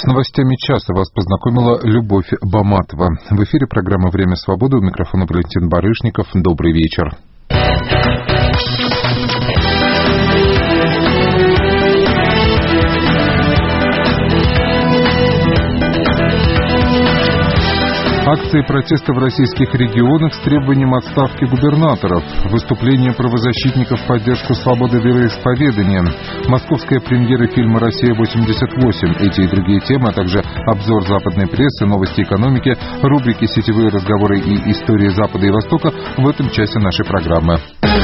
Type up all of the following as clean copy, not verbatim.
С новостями часа вас познакомила Любовь Баматова. В эфире программа «Время свободы». У микрофона Валентин Барышников. Добрый вечер. Акции протеста в российских регионах с требованием отставки губернаторов, выступление правозащитников в поддержку свободы вероисповедания, московская премьера фильма «Россия-88». Эти и другие темы, а также обзор западной прессы, новости экономики, рубрики «Сетевые разговоры» и «Истории Запада и Востока» в этом часе нашей программы.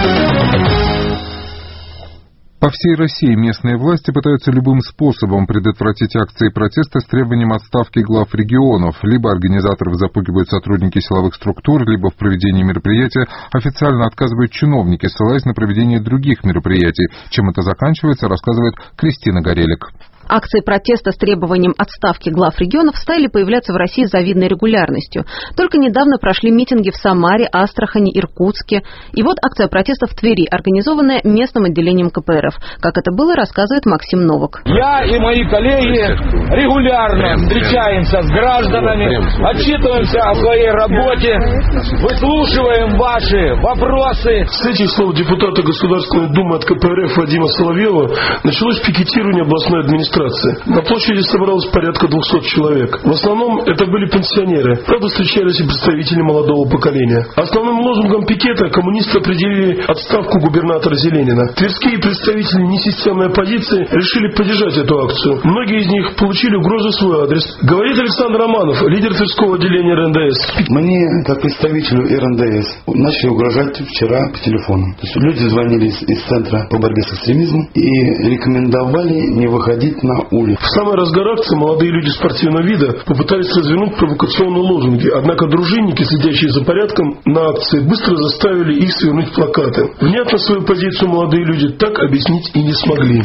По всей России местные власти пытаются любым способом предотвратить акции протеста с требованием отставки глав регионов. Либо организаторов запугивают сотрудники силовых структур, либо в проведении мероприятия официально отказывают чиновники, ссылаясь на проведение других мероприятий. Чем это заканчивается, рассказывает Кристина Горелик. Акции протеста с требованием отставки глав регионов стали появляться в России с завидной регулярностью. Только недавно прошли митинги в Самаре, Астрахани, Иркутске. И вот акция протеста в Твери, организованная местным отделением КПРФ. Как это было, рассказывает Максим Новак. Я и мои коллеги регулярно встречаемся с гражданами, отчитываемся о своей работе, выслушиваем ваши вопросы. С этих слов депутата Государственной Думы от КПРФ Вадима Соловьева началось пикетирование областной администрации. На площади собралось порядка 200 человек. В основном это были пенсионеры. Правда, встречались и представители молодого поколения. Основным лозунгом пикета коммунисты определили отставку губернатора Зеленина. Тверские представители несистемной оппозиции решили поддержать эту акцию. Многие из них получили угрозы в свой адрес. Говорит Александр Романов, лидер Тверского отделения РНДС. Мне, как представителю РНДС, начали угрожать вчера по телефону. То есть люди звонили из Центра по борьбе с экстремизмом и рекомендовали не выходить на улицу. В самый разгар акции молодые люди спортивного вида попытались развернуть провокационные лозунги. Однако дружинники, следящие за порядком на акции, быстро заставили их свернуть плакаты. Внятно свою позицию молодые люди так объяснить и не смогли.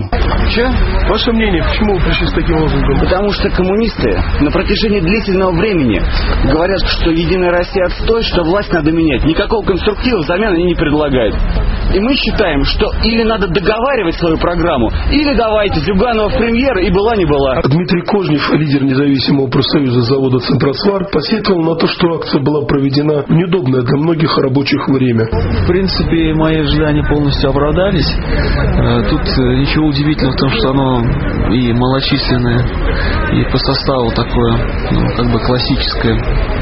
Че? Ваше мнение, почему вы пришли с таким лозунгом? Потому что коммунисты на протяжении длительного времени говорят, что Единая Россия отстой, что власть надо менять. Никакого конструктива взамен они не предлагают. И мы считаем, что или надо договаривать свою программу, или давайте Зюганова в премьер, и была не была. Дмитрий Кожнев, лидер независимого профсоюза завода «Центросвар», посетовал на то, что акция была проведена в неудобное для многих рабочих время. В принципе, мои ожидания полностью оправдались. Тут ничего удивительного в том, что оно и малочисленное, и по составу такое, классическое.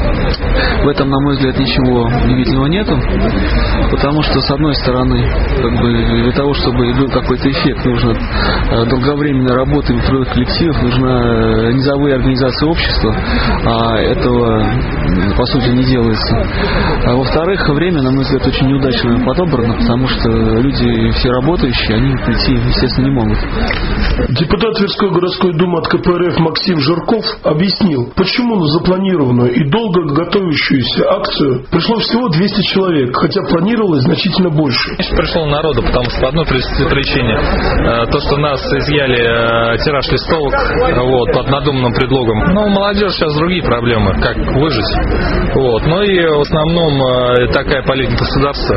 В этом, на мой взгляд, ничего удивительного нету, потому что, с одной стороны, для того, чтобы был какой-то эффект, нужно долговременная работа в трудовых коллективах, нужна низовые организации общества, а этого, по сути, не делается. А во-вторых, время, на мой взгляд, очень неудачно подобрано, потому что люди все работающие, они прийти, естественно, не могут. Депутат Тверской городской думы от КПРФ Максим Жирков объяснил, почему на запланированную и долго готовящуюся акцию пришло всего 200 человек, хотя планировалось значительно больше. Пришло народу, потому что по одной причине, то, что нас изъяли тираж листовок под надуманным предлогом. Но у молодежи сейчас другие проблемы, как выжить. Ну и в основном такая политика государства,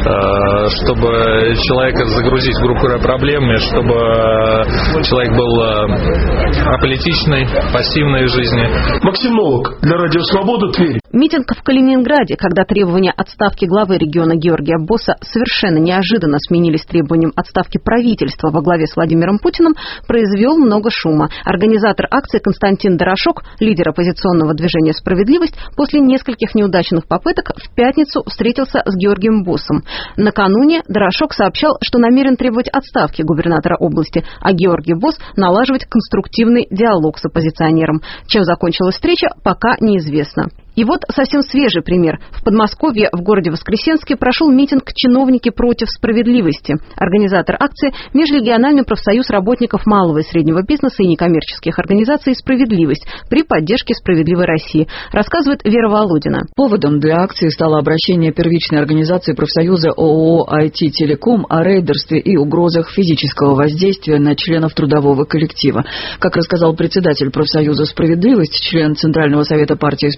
чтобы человека загрузить в группу проблемами, чтобы человек был аполитичный, пассивный в жизни. Максим Новак, для Радио Свобода, Тверь. Митинг в Калининграде, когда требования отставки главы региона Георгия Босса совершенно неожиданно сменились требованием отставки правительства во главе с Владимиром Путиным, произвел много шума. Организатор акции Константин Дорошок, лидер оппозиционного движения «Справедливость», после нескольких неудачных попыток в пятницу встретился с Георгием Боссом. Накануне Дорошок сообщал, что намерен требовать отставки губернатора области, а Георгий Босс налаживать конструктивный диалог с оппозиционером. Чем закончилась встреча, пока неизвестно. И вот совсем свежий пример. В Подмосковье, в городе Воскресенске, прошел митинг «Чиновники против справедливости». Организатор акции – Межрегиональный профсоюз работников малого и среднего бизнеса и некоммерческих организаций «Справедливость» при поддержке «Справедливой России», рассказывает Вера Володина. Поводом для акции стало обращение первичной организации профсоюза ООО «IT Телеком» о рейдерстве и угрозах физического воздействия на членов трудового коллектива. Как рассказал председатель профсоюза «Справедливость», член Центрального совета партии «Справедливость»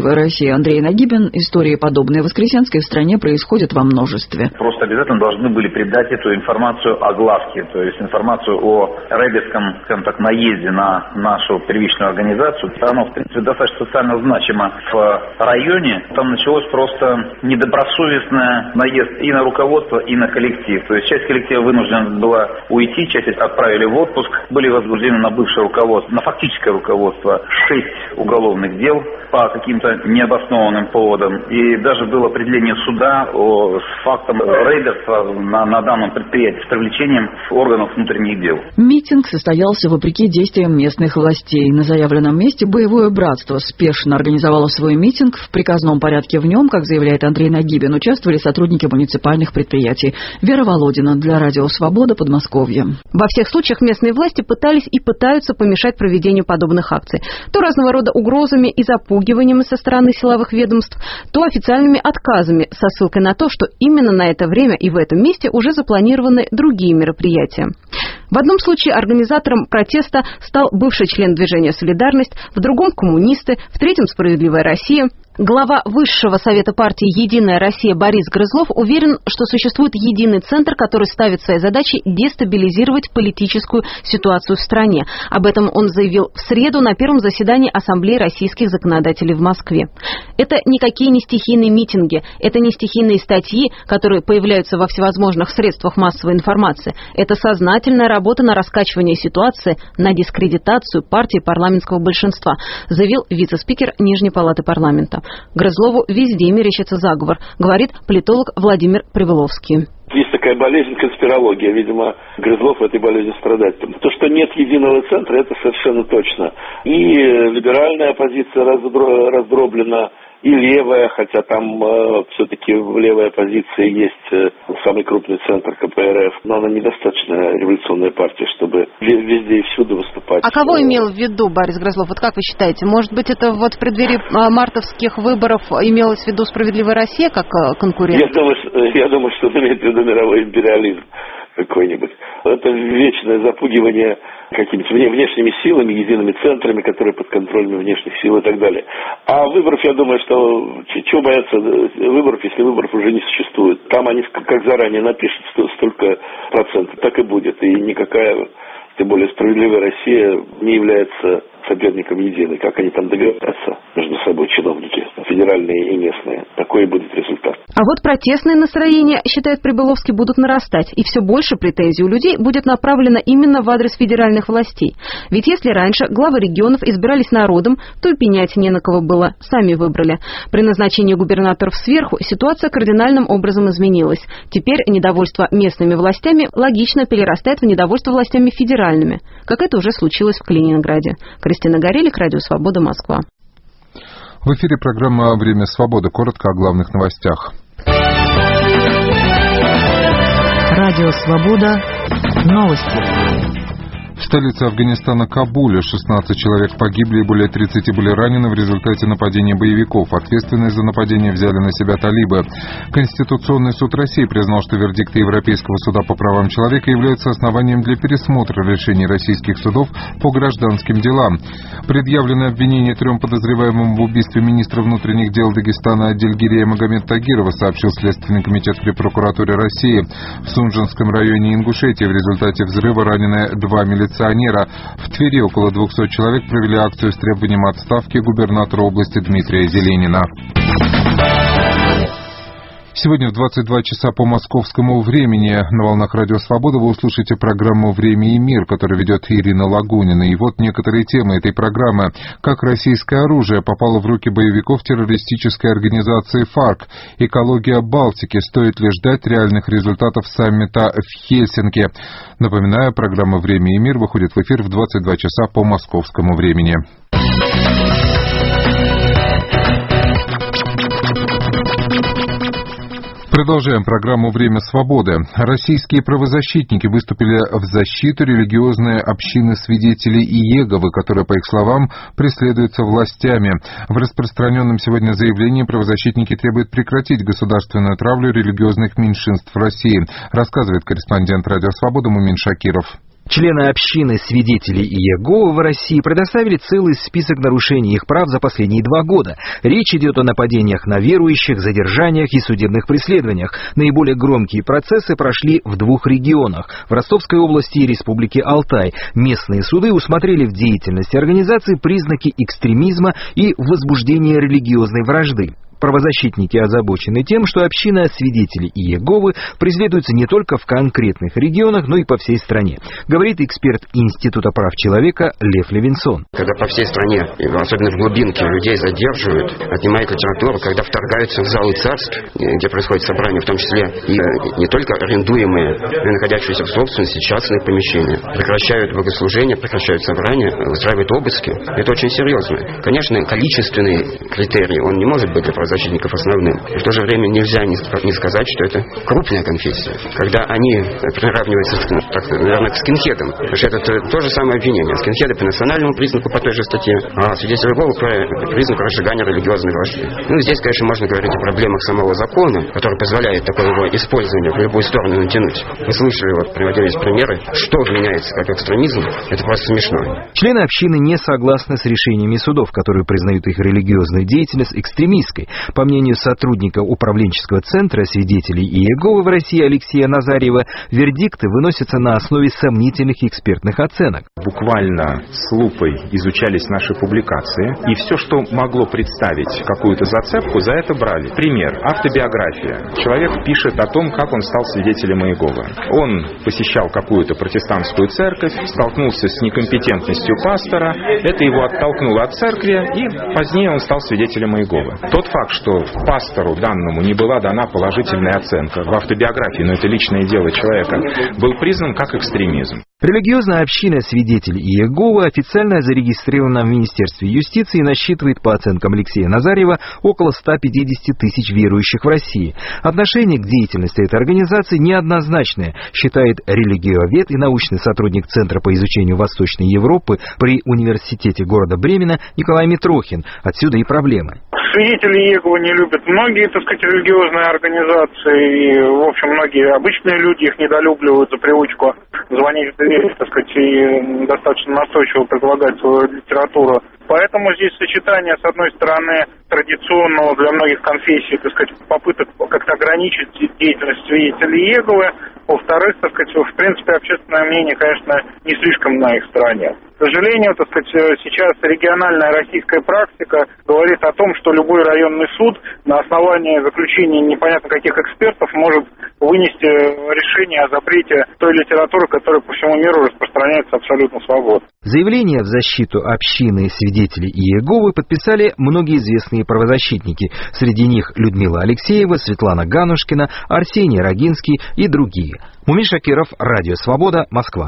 «Справедливая Россия» Андрей Нагибин. Истории, подобные Воскресенской, в стране происходят во множестве. Просто обязательно должны были придать эту информацию огласке, то есть информацию о рейдерском, скажем так, наезде на нашу первичную организацию. Она, в принципе, достаточно социально значима в районе. Там началось просто недобросовестный наезд и на руководство, и на коллектив. То есть часть коллектива вынуждена была уйти, часть отправили в отпуск. Были возбуждены на бывшее руководство, на фактическое руководство 6 уголовных дел по каким-то необоснованным поводам. И даже было определение суда с фактом рейдерства на данном предприятии с привлечением органов внутренних дел. Митинг состоялся вопреки действиям местных властей. На заявленном месте «Боевое братство» спешно организовало свой митинг. В приказном порядке в нем, как заявляет Андрей Нагибин, участвовали сотрудники муниципальных предприятий. Вера Володина для Радио Свобода, Подмосковье. Во всех случаях местные власти пытались и пытаются помешать проведению подобных акций. То разного рода угрозами и запугиваниями со стороны силовых ведомств, то официальными отказами со ссылкой на то, что именно на это время и в этом месте уже запланированы другие мероприятия. В одном случае организатором протеста стал бывший член движения «Солидарность», в другом – коммунисты, в третьем – «Справедливая Россия». Глава Высшего совета партии «Единая Россия» Борис Грызлов уверен, что существует единый центр, который ставит своей задачей дестабилизировать политическую ситуацию в стране. Об этом он заявил в среду на первом заседании Ассамблеи российских законодателей в Москве. Это никакие не стихийные митинги, это не стихийные статьи, которые появляются во всевозможных средствах массовой информации. Это сознательная работа на раскачивание ситуации, на дискредитацию партии парламентского большинства, заявил вице-спикер Нижней палаты парламента. Грызлову везде мерещится заговор, говорит политолог Владимир Приволовский. Есть такая болезнь конспирология, видимо, Грызлов в этой болезни страдает. То, что нет единого центра, это совершенно точно. И либеральная оппозиция раздроблена, и левая, хотя там все-таки в левой оппозиции есть самый крупный центр КПРФ, но она недостаточно революционная партия, чтобы везде и всюду выступать. А кого имел в виду Борис Грызлов? Вот как вы считаете, может быть, это вот в преддверии мартовских выборов имелось в виду «Справедливая Россия» как конкурент? Я думаю, что он имеет в виду мировой империализм какой-нибудь. Это вечное запугивание какими-то внешними силами, едиными центрами, которые под контролем внешних сил и так далее. А выборов, я думаю, что чего бояться выборов, если выборов уже не существует. Там они как заранее напишут, столько процентов, так и будет. И никакая, тем более «Справедливая Россия» не является соперником единой. Как они там договорятся между собой, чиновники, федеральные и местные. Такой и будет результат. А вот протестные настроения, считает Прибыловский, будут нарастать. И все больше претензий у людей будет направлено именно в адрес федеральных властей. Ведь если раньше главы регионов избирались народом, то и пенять не на кого было. Сами выбрали. При назначении губернаторов сверху ситуация кардинальным образом изменилась. Теперь недовольство местными властями логично перерастает в недовольство властями федеральными. Как это уже случилось в Калининграде. Кристина Горелик, Радио Свобода, Москва. В эфире программа «Время свободы». Коротко о главных новостях. Радио Свобода. Новости. В столице Афганистана Кабуле 16 человек погибли и более 30 были ранены в результате нападения боевиков. Ответственность за нападение взяли на себя талибы. Конституционный суд России признал, что вердикты Европейского суда по правам человека являются основанием для пересмотра решений российских судов по гражданским делам. Предъявленное обвинение 3 подозреваемым в убийстве министра внутренних дел Дагестана Адильгирея Магомед Тагирова, сообщил Следственный комитет при прокуратуре России. В Сунжинском районе Ингушетии в результате взрыва ранены 2 милиционера. В Твери около 200 человек провели акцию с требованием отставки губернатора области Дмитрия Зеленина. Сегодня в 22 часа по московскому времени на волнах Радио Свобода вы услышите программу «Время и мир», которую ведет Ирина Лагунина. И вот некоторые темы этой программы. Как российское оружие попало в руки боевиков террористической организации ФАРК? Экология Балтики. Стоит ли ждать реальных результатов саммита в Хельсинки? Напоминаю, программа «Время и мир» выходит в эфир в 22 часа по московскому времени. Продолжаем программу «Время свободы». Российские правозащитники выступили в защиту религиозной общины свидетелей Иеговы, которая, по их словам, преследуется властями. В распространенном сегодня заявлении правозащитники требуют прекратить государственную травлю религиозных меньшинств в России, рассказывает корреспондент «Радио Свобода» Мумин Шакиров. Члены общины свидетелей Иеговы в России предоставили целый список нарушений их прав за последние 2 года. Речь идет о нападениях на верующих, задержаниях и судебных преследованиях. Наиболее громкие процессы прошли в 2 регионах – в Ростовской области и Республике Алтай. Местные суды усмотрели в деятельности организации признаки экстремизма и возбуждения религиозной вражды. Правозащитники озабочены тем, что община свидетелей Иеговы преследуется не только в конкретных регионах, но и по всей стране, говорит эксперт Института прав человека Лев Левинсон. Когда по всей стране, особенно в глубинке, людей задерживают, отнимают литературу, когда вторгаются в залы царств, где происходит собрание, в том числе и не только арендуемые, но и находящиеся в собственности частные помещения, прекращают богослужения, прекращают собрания, устраивают обыски. Это очень серьезно. Конечно, количественный критерий, он не может быть для правозащитников основным. И в то же время нельзя не сказать, что это крупная конфессия. Когда они приравниваются, наверное, к скинхедам. Потому что это то же самое обвинение. Скинхеды по национальному признаку по той же статье, а свидетели Иеговы по признаку разжигания религиозной вражды. Ну, здесь, конечно, можно говорить о проблемах самого закона, который позволяет такое его использование в любую сторону натянуть. Вы слышали, приводились примеры, что вменяется как экстремизм. Это просто смешно. Члены общины не согласны с решениями судов, которые признают их религиозную деятельность экстремистской. По мнению сотрудника управленческого центра свидетелей Иеговы в России Алексея Назарьева, вердикты выносятся на основе сомнительных экспертных оценок. Буквально с лупой изучались наши публикации, и все, что могло представить какую-то зацепку, за это брали. Пример. Автобиография. Человек пишет о том, как он стал свидетелем Иеговы. Он посещал какую-то протестантскую церковь, столкнулся с некомпетентностью пастора, это его оттолкнуло от церкви, и позднее он стал свидетелем Иеговы. Тот факт, что пастору данному не была дана положительная оценка в автобиографии, но это личное дело человека, был признан как экстремизм. Религиозная община свидетелей Иеговы официально зарегистрирована в Министерстве юстиции и насчитывает, по оценкам Алексея Назарьева, около 150 тысяч верующих в России. Отношение к деятельности этой организации неоднозначное, считает религиовед и научный сотрудник Центра по изучению Восточной Европы при университете города Бремена Николай Митрохин. Отсюда и проблемы. Свидетели Иеговы не любят многие, религиозные организации, и, в общем, многие обычные люди их недолюбливают за привычку звонить в дверь, и достаточно настойчиво предлагать свою литературу. Поэтому здесь сочетание, с одной стороны, традиционного для многих конфессий, попыток как-то ограничить деятельность свидетелей Иеговы, во-вторых, в принципе, общественное мнение, конечно, не слишком на их стороне. К сожалению, сейчас региональная российская практика говорит о том, что любой районный суд на основании заключения непонятно каких экспертов может вынести решение о запрете той литературы, которая по всему миру распространяется абсолютно свободно. Заявление в защиту общины свидетелей Иеговы подписали многие известные правозащитники. Среди них Людмила Алексеева, Светлана Ганушкина, Арсений Рогинский и другие. Мумин Шакиров, Радио Свобода, Москва.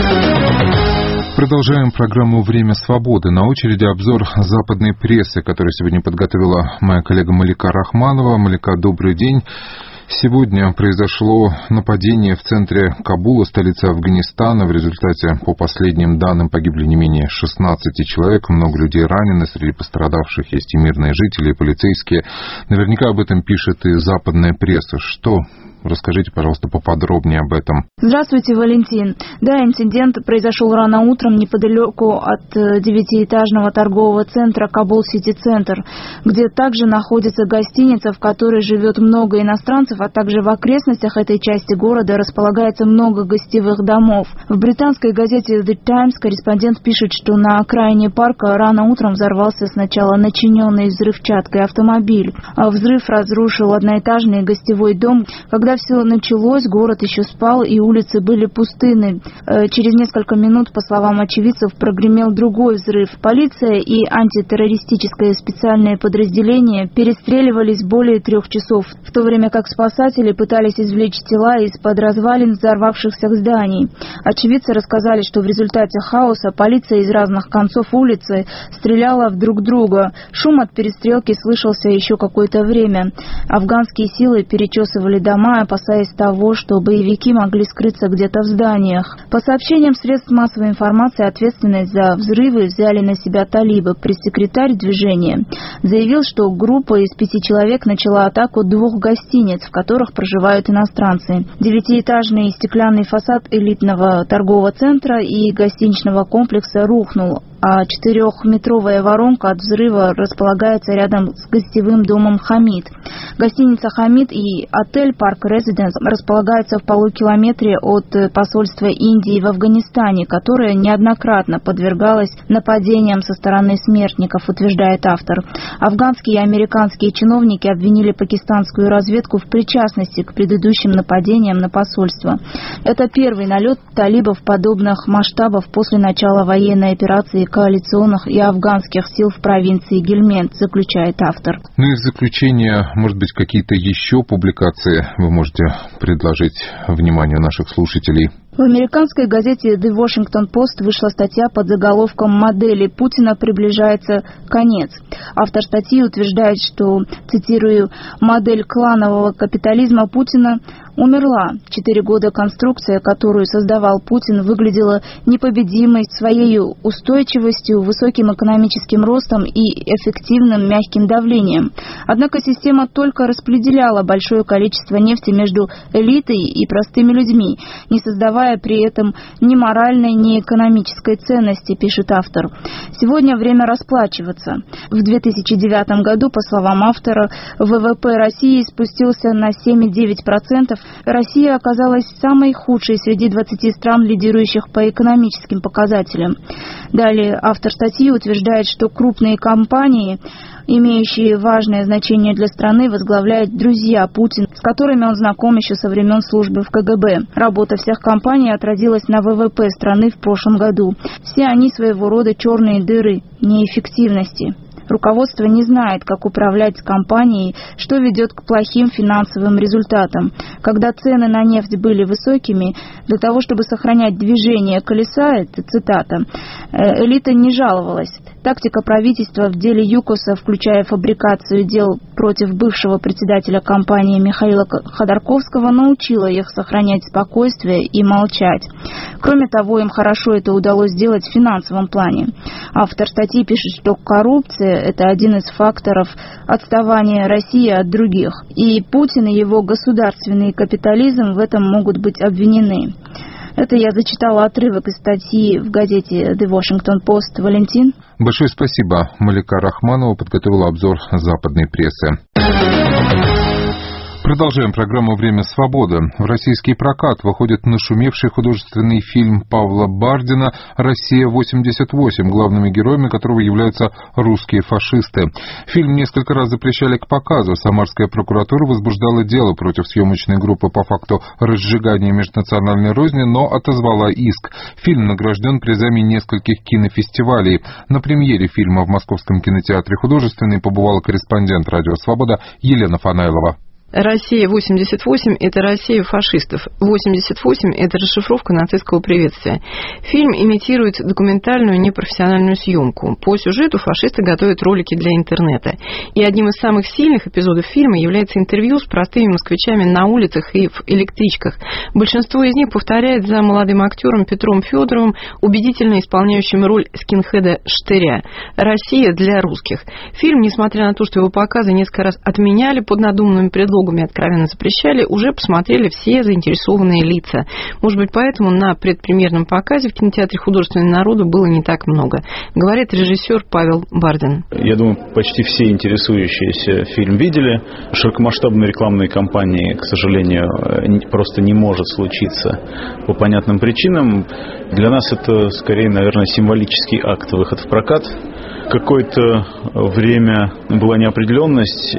Продолжаем программу «Время свободы». На очереди обзор западной прессы, который сегодня подготовила моя коллега Малика Рахманова. Малика, добрый день. Сегодня произошло нападение в центре Кабула, столицы Афганистана. В результате, по последним данным, погибли не менее 16 человек. Много людей ранены. Среди пострадавших есть и мирные жители, и полицейские. Наверняка об этом пишет и западная пресса. Что? Расскажите, пожалуйста, поподробнее об этом. Здравствуйте, Валентин. Да, инцидент произошел рано утром неподалеку от 9-этажного торгового центра Кабул-Сити-центр, где также находится гостиница, в которой живет много иностранцев, а также в окрестностях этой части города располагается много гостевых домов. В британской газете The Times корреспондент пишет, что на окраине парка рано утром взорвался сначала начиненный взрывчаткой автомобиль. Взрыв разрушил одноэтажный гостевой дом. Когда все началось, город еще спал и улицы были пустынны. Через несколько минут, по словам очевидцев, прогремел другой взрыв. Полиция и антитеррористическое специальное подразделение перестреливались более 3 часов, в то время как спасатели пытались извлечь тела из-под развалин взорвавшихся зданий. Очевидцы рассказали, что в результате хаоса полиция из разных концов улицы стреляла в друг друга. Шум от перестрелки слышался еще какое-то время. Афганские силы перечесывали дома, опасаясь того, что боевики могли скрыться где-то в зданиях. По сообщениям средств массовой информации, ответственность за взрывы взяли на себя талибы. Пресс-секретарь движения заявил, что группа из 5 человек начала атаку 2 гостиниц, в которых проживают иностранцы. 9-этажный стеклянный фасад элитного торгового центра и гостиничного комплекса рухнул, а 4-метровая воронка от взрыва располагается рядом с гостевым домом «Хамид». Гостиница «Хамид» и отель «Парк Резиденс» располагаются в полукилометре от посольства Индии в Афганистане, которое неоднократно подвергалось нападениям со стороны смертников, утверждает автор. Афганские и американские чиновники обвинили пакистанскую разведку в причастности к предыдущим нападениям на посольство. Это первый налет талибов подобных масштабов после начала военной операции коалиционных и афганских сил в провинции Гельмент, заключает автор. Ну и в заключение, может быть, какие-то еще публикации вы можете предложить вниманию наших слушателей? В американской газете The Washington Post вышла статья под заголовком «Модели Путина приближается конец». Автор статьи утверждает, что, цитирую, «модель кланового капитализма Путина умерла. 4 года конструкция, которую создавал Путин, выглядела непобедимой своей устойчивостью, высоким экономическим ростом и эффективным мягким давлением. Однако система только распределяла большое количество нефти между элитой и простыми людьми, не создавая при этом ни моральной, ни экономической ценности», пишет автор. Сегодня время расплачиваться. В 2009 году, по словам автора, ВВП России спустился на 7,9%. Россия оказалась самой худшей среди 20 стран, лидирующих по экономическим показателям. Далее автор статьи утверждает, что крупные компании, имеющие важное значение для страны, возглавляют друзья Путина, с которыми он знаком еще со времен службы в КГБ. Работа всех компаний отразилась на ВВП страны в прошлом году. Все они своего рода черные дыры неэффективности. Руководство не знает, как управлять компанией, что ведет к плохим финансовым результатам. Когда цены на нефть были высокими, для того, чтобы сохранять движение колеса, это цитата, элита не жаловалась. Тактика правительства в деле ЮКОСа, включая фабрикацию дел против бывшего председателя компании Михаила Ходорковского, научила их сохранять спокойствие и молчать. Кроме того, им хорошо это удалось сделать в финансовом плане. Автор статьи пишет, что коррупция – это один из факторов отставания России от других. И Путин и его государственный капитализм в этом могут быть обвинены. Это я зачитала отрывок из статьи в газете The Washington Post. Валентин. Большое спасибо. Малика Рахманова подготовила обзор западной прессы. Продолжаем программу «Время свободы». В российский прокат выходит нашумевший художественный фильм Павла Бардина «Россия-88», главными героями которого являются русские фашисты. Фильм несколько раз запрещали к показу. Самарская прокуратура возбуждала дело против съемочной группы по факту разжигания межнациональной розни, но отозвала иск. Фильм награжден призами нескольких кинофестивалей. На премьере фильма в Московском кинотеатре «Художественный» побывала корреспондент «Радио Свобода» Елена Фанаилова. «Россия-88» — это Россия фашистов. 88 — это расшифровка нацистского приветствия. Фильм имитирует документальную непрофессиональную съемку. По сюжету фашисты готовят ролики для интернета. И одним из самых сильных эпизодов фильма является интервью с простыми москвичами на улицах и в электричках. Большинство из них повторяет за молодым актером Петром Федоровым, убедительно исполняющим роль скинхеда Штыря. «Россия для русских». Фильм, несмотря на то, что его показы несколько раз отменяли под надуманными предлогами, откровенно запрещали, уже посмотрели все заинтересованные лица. Может быть, поэтому на предпремьерном показе в кинотеатре «Художественный» народу было не так много, говорит режиссер Павел Бардин. Я думаю, почти все интересующиеся фильм видели. Широкомасштабной рекламной кампании, к сожалению, просто не может случиться по понятным причинам. Для нас это, скорее, наверное, символический акт выход в прокат. Какое-то время была неопределенность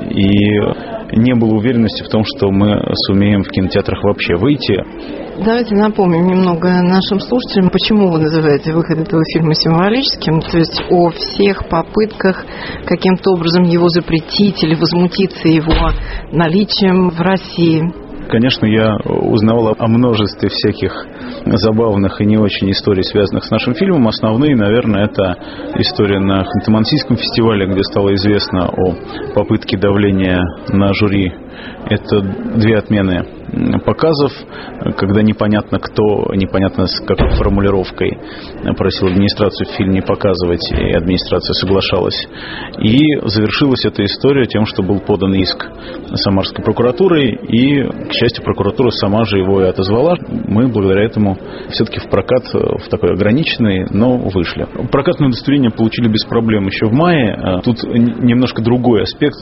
и не было уверенности в том, что мы сумеем в кинотеатрах вообще выйти. Давайте напомним немного нашим слушателям, почему вы называете выход этого фильма символическим, то есть о всех попытках каким-то образом его запретить или возмутиться его наличием в России. Конечно, я узнавал о множестве всяких забавных и не очень историй, связанных с нашим фильмом. Основные, наверное, это история на Ханты-Мансийском фестивале, где стало известно о попытке давления на жюри. Это 2 отмены показов, когда непонятно кто, непонятно с какой формулировкой просил администрацию фильм не показывать, и администрация соглашалась. И завершилась эта история тем, что был подан иск Самарской прокуратурой, и, к счастью, прокуратура сама же его и отозвала. Мы благодаря этому все-таки в прокат в такой ограниченный, но вышли. Прокатное удостоверение получили без проблем еще в мае. Тут немножко другой аспект.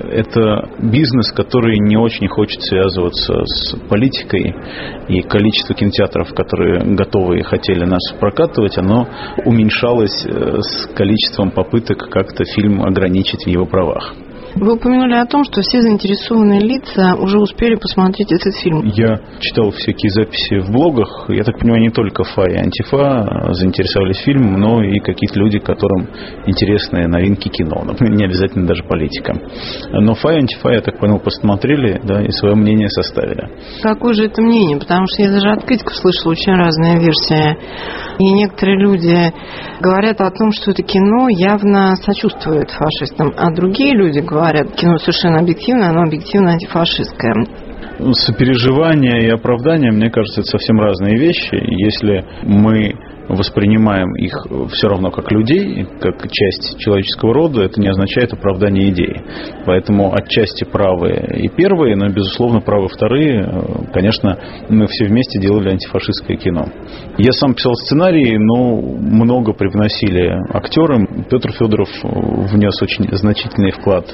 Это бизнес, который не очень хочет связываться с политикой, и количество кинотеатров, которые готовы и хотели нас прокатывать, оно уменьшалось с количеством попыток как-то фильм ограничить в его правах. Вы упомянули о том, что все заинтересованные лица уже успели посмотреть этот фильм. Я читал всякие записи в блогах. Я так понимаю, не только ФА и Антифа заинтересовались фильмом, но и какие-то люди, которым интересны новинки кино. Например, не обязательно даже политика. Но ФА и Антифа, я так понял, посмотрели, да, и свое мнение составили. Какое же это мнение? Потому что я даже от критиков слышала очень разные версии. И некоторые люди говорят о том, что это кино явно сочувствует фашистам, а другие люди говорят, кино совершенно объективно, оно объективно антифашистское. Сопереживание и оправдание, мне кажется, это совсем разные вещи. Если мы воспринимаем их все равно как людей, как часть человеческого рода, это не означает оправдание идеи. Поэтому отчасти правы и первые, но, безусловно, правы вторые. Конечно, мы все вместе делали антифашистское кино. Я сам писал сценарий, но много привносили актеры. Петр Федоров внес очень значительный вклад.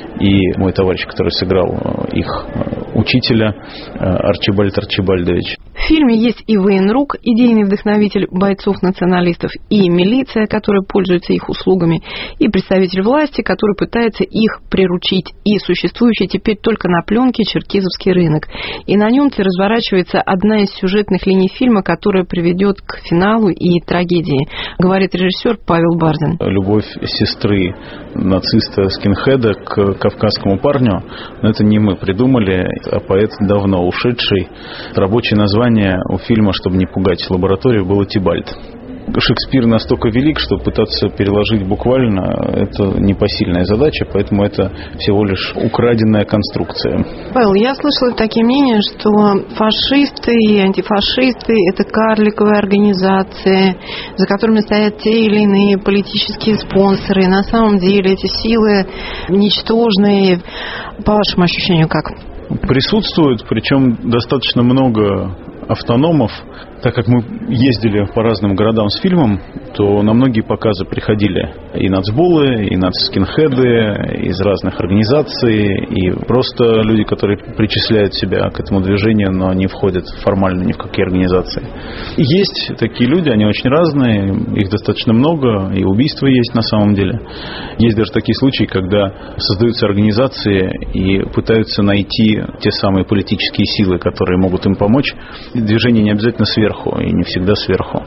И мой товарищ, который сыграл их учителя, Арчибальд Арчибальдович. В фильме есть и военрук, идейный вдохновитель бойцов-националистов, и милиция, которая пользуется их услугами, и представитель власти, который пытается их приручить, и существующий теперь только на пленке черкизовский рынок. И на нем разворачивается одна из сюжетных линий фильма, которая приведет к финалу и трагедии, говорит режиссер Павел Бардин. Любовь сестры нациста-скинхеда к кавказскому парню, но это не мы придумали, а поэт давно ушедший. Рабочее название у фильма, чтобы не пугать лабораторию, было «Тибальд». Шекспир настолько велик, что пытаться переложить буквально – это непосильная задача, поэтому это всего лишь украденная конструкция. Павел, я слышала такие мнения, что фашисты и антифашисты – это карликовые организации, за которыми стоят те или иные политические спонсоры. На самом деле эти силы ничтожные. По вашему ощущению, как? Присутствуют, причем достаточно много автономов. Так как мы ездили по разным городам с фильмом, то на многие показы приходили и нацболы, и нацскинхеды из разных организаций, и просто люди, которые причисляют себя к этому движению, но не входят формально ни в какие организации. И есть такие люди, они очень разные, их достаточно много, и убийства есть на самом деле. Есть даже такие случаи, когда создаются организации и пытаются найти те самые политические силы, которые могут им помочь. Движение не обязательно сверху, и не всегда сверху.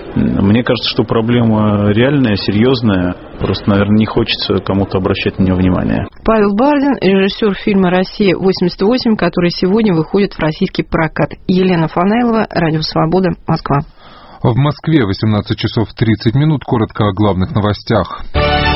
Мне кажется, что проблема реальная, серьезная. Просто, наверное, не хочется кому-то обращать на нее внимание. Павел Бардин, режиссер фильма «Россия-88», который сегодня выходит в российский прокат. Елена Фанайлова, Радио Свобода, Москва. В Москве 18 часов 30 минут. Коротко о главных новостях.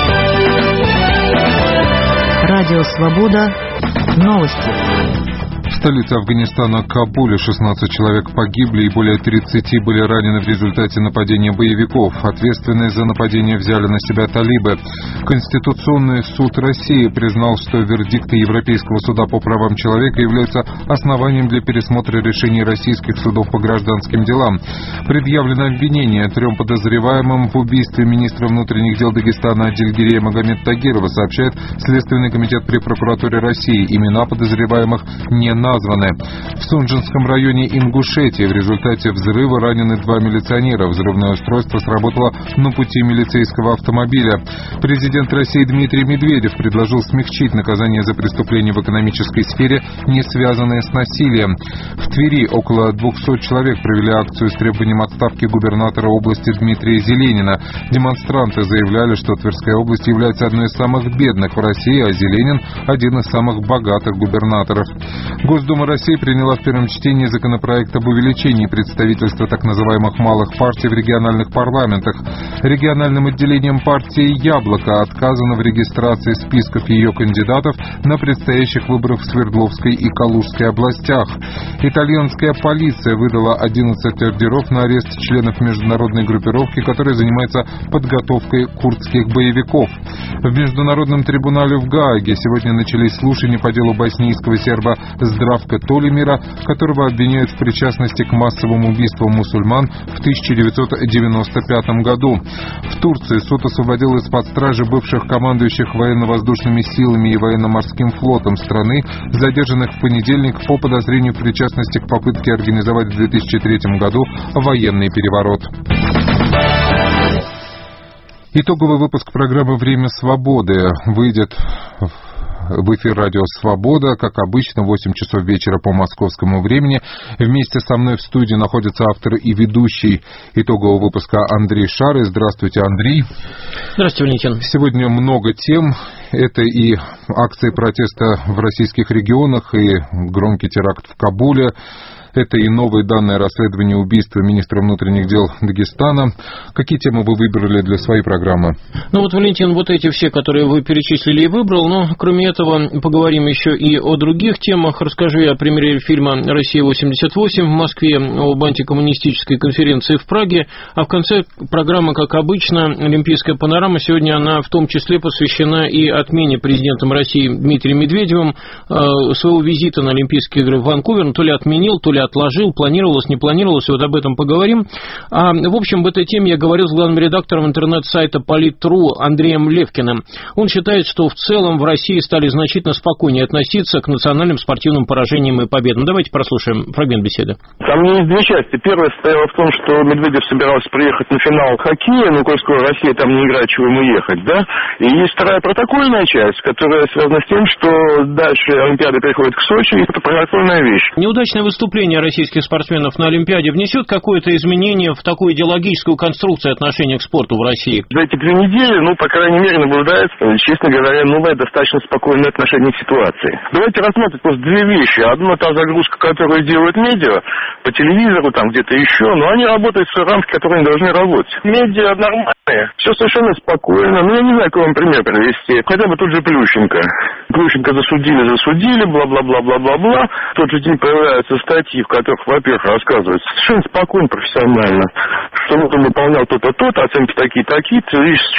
Радио Свобода. Новости. В столице Афганистана Кабуле 16 человек погибли и более 30 были ранены в результате нападения боевиков. Ответственность за нападение взяли на себя талибы. Конституционный суд России признал, что вердикты Европейского суда по правам человека являются основанием для пересмотра решений российских судов по гражданским делам. Предъявлено обвинение 3 подозреваемым в убийстве министра внутренних дел Дагестана Адильгерея Магомед Тагирова, сообщает Следственный комитет при прокуратуре России. Имена подозреваемых не названы. В Сунжинском районе Ингушетии в результате взрыва ранены 2 милиционера. Взрывное устройство сработало на пути милицейского автомобиля. Президент России Дмитрий Медведев предложил смягчить наказание за преступления в экономической сфере, не связанные с насилием. В Твери около 200 человек провели акцию с требованием отставки губернатора области Дмитрия Зеленина. Демонстранты заявляли, что Тверская область является одной из самых бедных в России, а Зеленин – один из самых богатых губернаторов. Госдума России приняла в первом чтении законопроект об увеличении представительства так называемых малых партий в региональных парламентах. Региональным отделением партии «Яблоко» отказано в регистрации списков ее кандидатов на предстоящих выборах в Свердловской и Калужской областях. Итальянская полиция выдала 11 ордеров на арест членов международной группировки, которая занимается подготовкой курдских боевиков. В Международном трибунале в Гааге сегодня начались слушания по делу боснийского серба Здравка Толимира, которого обвиняют в причастности к массовому убийству мусульман в 1995 году. В Турции суд освободил из-под стражи бывших командующих военно-воздушными силами и военно-морским флотом страны, задержанных в понедельник по подозрению в причастности к попытке организовать в 2003 году военный переворот. Итоговый выпуск программы «Время свободы» выйдет в эфир радио «Свобода», как обычно, в 8 часов вечера по московскому времени. Вместе со мной в студии находится автор и ведущий итогового выпуска Андрей Шарый. Здравствуйте, Андрей. Здравствуйте, Валентин. Сегодня много тем. Это и акции протеста в российских регионах, и громкий теракт в Кабуле. Это и новые данные расследования убийства министра внутренних дел Дагестана. Какие темы вы выбрали для своей программы? Ну вот, Валентин, вот эти все, которые вы перечислили, и выбрал. Но, кроме этого, поговорим еще и о других темах. Расскажу я о примере фильма «Россия-88» в Москве, об антикоммунистической конференции в Праге. А в конце программы, как обычно, «Олимпийская панорама». Сегодня она в том числе посвящена и отмене президентом России Дмитрием Медведевым своего визита на Олимпийские игры в Ванкувер. Он то ли отменил, то ли отложил, планировалось, не планировалось, вот об этом поговорим. В общем, в этой теме я говорил с главным редактором интернет-сайта Полит.ру Андреем Левкиным. Он считает, что в целом в России стали значительно спокойнее относиться к национальным спортивным поражениям и победам. Давайте прослушаем фрагмент беседы. Там есть две части. Первая состояла в том, что Медведев собирался приехать на финал хоккея, но коль скоро Россия там не играет, чего ему ехать, да? И есть вторая протокольная часть, которая связана с тем, что дальше Олимпиада переходит к Сочи, и это протокольная вещь. Неудачное выступление российских спортсменов на Олимпиаде внесет какое-то изменение в такую идеологическую конструкцию отношения к спорту в России? За эти 2 недели, по крайней мере, наблюдается, честно говоря, новое достаточно спокойное отношение к ситуации. Давайте рассмотреть просто 2 вещи. Одна та загрузка, которую делают медиа по телевизору, там где-то еще, но они работают в той рамке, которые они должны работать. Медиа нормальные, все совершенно спокойно. Я не знаю, какой вам пример привести. Хотя бы тут же Плющенко. Плющенко засудили, бла-бла-бла-бла-бла-бла. В тот же день появляются статьи, в которых, во-первых, рассказывается совершенно спокойно, профессионально, что он выполнял то-то, то-то, оценки такие-такие,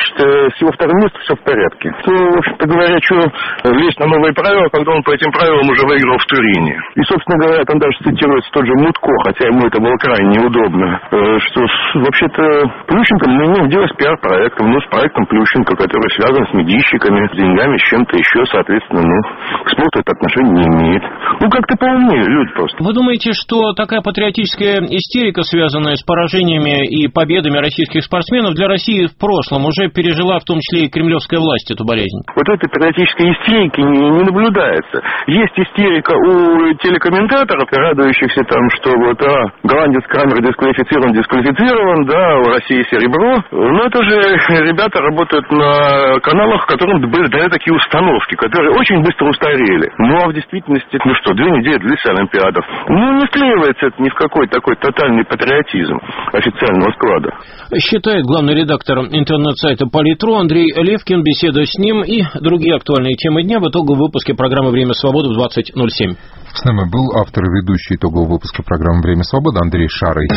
с его вторым местом все в порядке. То, в общем-то говоря, что лезть на новые правила, когда он по этим правилам уже выиграл в Турине. И, собственно говоря, там даже цитируется тот же Мутко, хотя ему это было крайне неудобно, что, вообще-то, Плющенко мы имеем дело с пиар-проектом, с проектом Плющенко, который связан с медийщиками, с деньгами, с чем-то еще, соответственно, к спорту это отношение не имеет. Как-то поумнее люди просто. Вы думаете, что такая патриотическая истерика, связанная с поражениями и победами российских спортсменов, для России в прошлом уже пережила в том числе и кремлевская власть эту болезнь? Вот этой патриотической истерики не наблюдается. Есть истерика у телекомментаторов, радующихся там, что голландец Крамер дисквалифицирован, да, у России серебро. Но это же ребята работают на каналах, в которых были такие установки, которые очень быстро устарели. А в действительности, 2 недели длится Олимпиадов. Не склеивается это ни в какой такой тотальный патриотизм официального склада. Считает главный редактор интернет-сайта Полит.ру Андрей Левкин. Беседа с ним и другие актуальные темы дня в итоговом выпуске программы «Время свободы» в 20:07. С нами был автор и ведущий итогового выпуска программы «Время свободы» Андрей Шарый.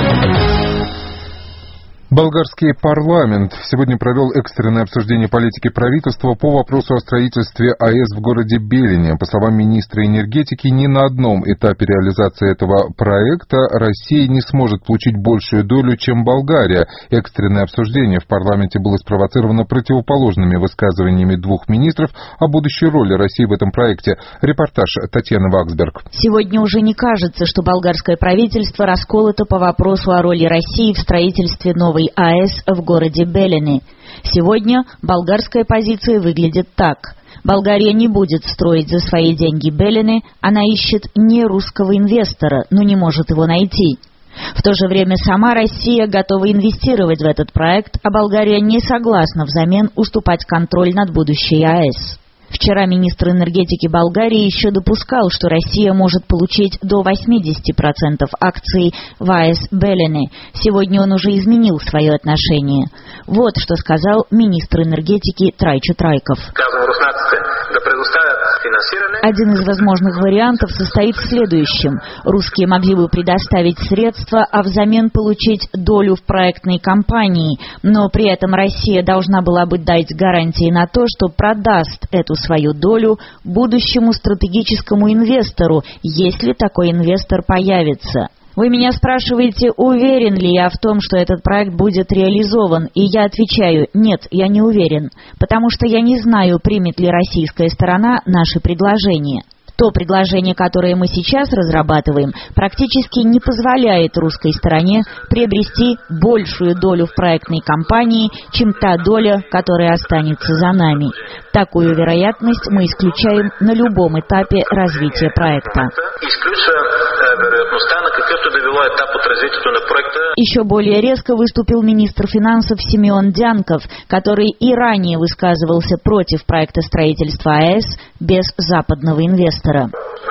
Болгарский парламент сегодня провел экстренное обсуждение политики правительства по вопросу о строительстве АЭС в городе Белене. По словам министра энергетики, ни на одном этапе реализации этого проекта Россия не сможет получить большую долю, чем Болгария. Экстренное обсуждение в парламенте было спровоцировано противоположными высказываниями 2 министров о будущей роли России в этом проекте. Репортаж Татьяны Ваксберг. Сегодня уже не кажется, что болгарское правительство расколото по вопросу о роли России в строительстве новой АЭС в городе Белене. Сегодня болгарская позиция выглядит так. Болгария не будет строить за свои деньги Белене, она ищет не русского инвестора, но не может его найти. В то же время сама Россия готова инвестировать в этот проект, а Болгария не согласна взамен уступать контроль над будущей АЭС. Вчера министр энергетики Болгарии еще допускал, что Россия может получить до 80% акций в АЭС Белене. Сегодня он уже изменил свое отношение. Вот что сказал министр энергетики Трайчо Трайков. Один из возможных вариантов состоит в следующем. Русские могли бы предоставить средства, а взамен получить долю в проектной компании, но при этом Россия должна была бы дать гарантии на то, что продаст эту свою долю будущему стратегическому инвестору, если такой инвестор появится. Вы меня спрашиваете, уверен ли я в том, что этот проект будет реализован, и я отвечаю, нет, я не уверен, потому что я не знаю, примет ли российская сторона наши предложения. То предложение, которое мы сейчас разрабатываем, практически не позволяет русской стороне приобрести большую долю в проектной компании, чем та доля, которая останется за нами. Такую вероятность мы исключаем на любом этапе развития проекта. Еще более резко выступил министр финансов Симеон Дянков, который и ранее высказывался против проекта строительства АЭС без западного инвестора.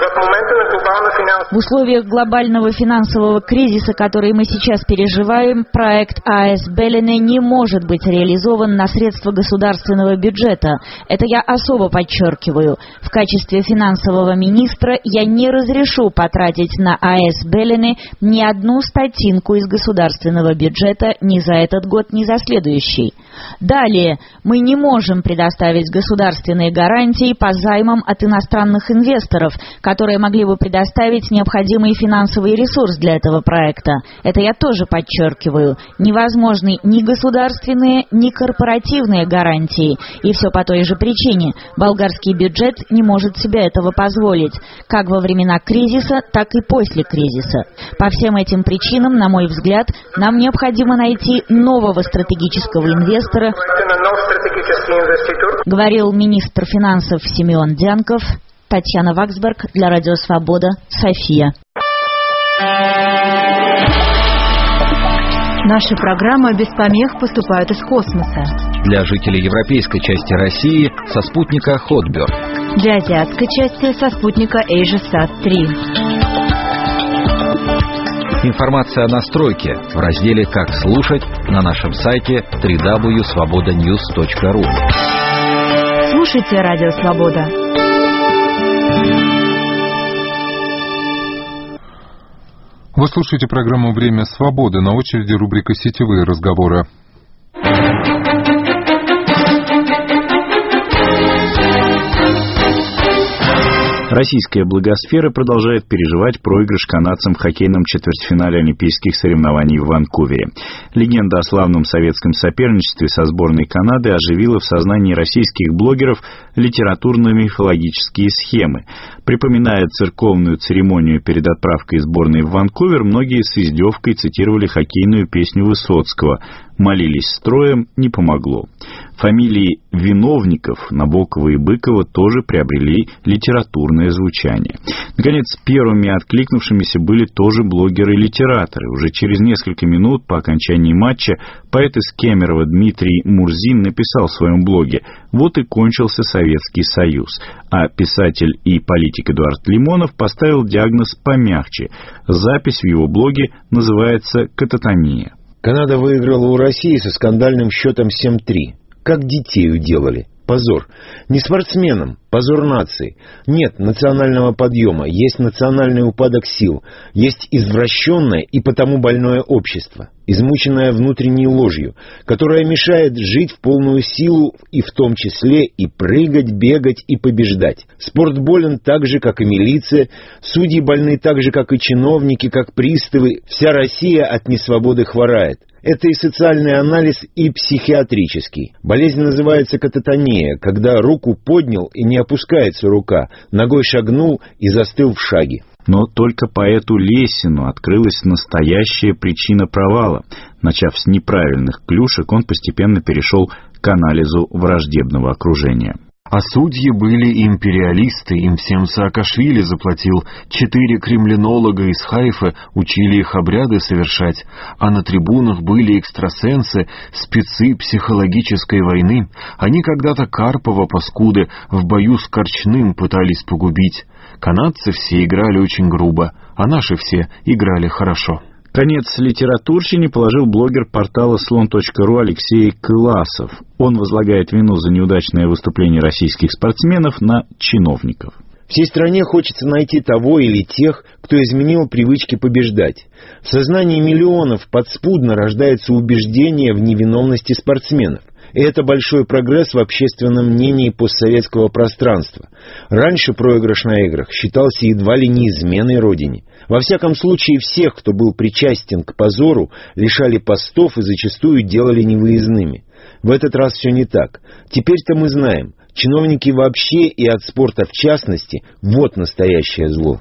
В условиях глобального финансового кризиса, который мы сейчас переживаем, проект АЭС Белене не может быть реализован на средства государственного бюджета. Это я особо подчеркиваю. В качестве финансового министра я не разрешу потратить на АЭС Белене ни одну статинку из государственного бюджета ни за этот год, ни за следующий. Далее, мы не можем предоставить государственные гарантии по займам от иностранных инвесторов, которые могли бы предоставить необходимый финансовый ресурс для этого проекта. Это я тоже подчеркиваю. Невозможны ни государственные, ни корпоративные гарантии. И все по той же причине. Болгарский бюджет не может себе этого позволить, как во времена кризиса, так и после кризиса. По всем этим причинам, на мой взгляд, нам необходимо найти нового стратегического инвестора, говорил министр финансов Симеон Дянков. Татьяна Ваксберг для Радио Свобода, София. Наши программы без помех поступают из космоса. Для жителей европейской части России со спутника Hotbird. Для азиатской части со спутника AsiaSat-3. Информация о настройке в разделе «Как слушать» на нашем сайте www.svobodanews.ru. Слушайте Радио Свобода. Вы слушаете программу «Время свободы». На очереди рубрика «Сетевые разговоры». Российская благосфера продолжает переживать проигрыш канадцам в хоккейном четвертьфинале Олимпийских соревнований в Ванкувере. Легенда о славном советском соперничестве со сборной Канады оживила в сознании российских блогеров литературно-мифологические схемы. Припоминая церковную церемонию перед отправкой сборной в Ванкувер, многие с издевкой цитировали хоккейную песню Высоцкого «Молились строем, не помогло». Фамилии виновников Набокова и Быкова тоже приобрели литературное звучание. Наконец, первыми откликнувшимися были тоже блогеры-литераторы. Уже через несколько минут по окончании матча поэт из Кемерово Дмитрий Мурзин написал в своем блоге: «Вот и кончился Советский Союз». А писатель и политик Эдуард Лимонов поставил диагноз помягче. Запись в его блоге называется «Кататония». Канада выиграла у России со скандальным счетом 7-3. Как детей уделали. Позор. Не спортсменам, позор нации. Нет национального подъема, есть национальный упадок сил, есть извращенное и потому больное общество, измученное внутренней ложью, которое мешает жить в полную силу и в том числе и прыгать, бегать и побеждать. Спорт болен так же, как и милиция, судьи больны так же, как и чиновники, как приставы, вся Россия от несвободы хворает. Это и социальный анализ, и психиатрический. Болезнь называется кататония, когда руку поднял и не опускается рука, ногой шагнул и застыл в шаге. Но только поэту Лесину открылась настоящая причина провала. Начав с неправильных клюшек, он постепенно перешел к анализу враждебного окружения. А судьи были империалисты, им всем Саакашвили заплатил. 4 кремлинолога из Хайфы учили их обряды совершать. А на трибунах были экстрасенсы, спецы психологической войны. Они когда-то Карпова, паскуды, в бою с Корчным пытались погубить. Канадцы все играли очень грубо, а наши все играли хорошо. Конец литературщине положил блогер портала slon.ru Алексей Кыласов. Он возлагает вину за неудачное выступление российских спортсменов на чиновников. Всей стране хочется найти того или тех, кто изменил привычки побеждать. В сознании миллионов подспудно рождается убеждение в невиновности спортсменов. И это большой прогресс в общественном мнении постсоветского пространства. Раньше проигрыш на играх считался едва ли не изменой родине. Во всяком случае, всех, кто был причастен к позору, лишали постов и зачастую делали невыездными. В этот раз все не так. Теперь-то мы знаем, чиновники вообще и от спорта в частности – вот настоящее зло.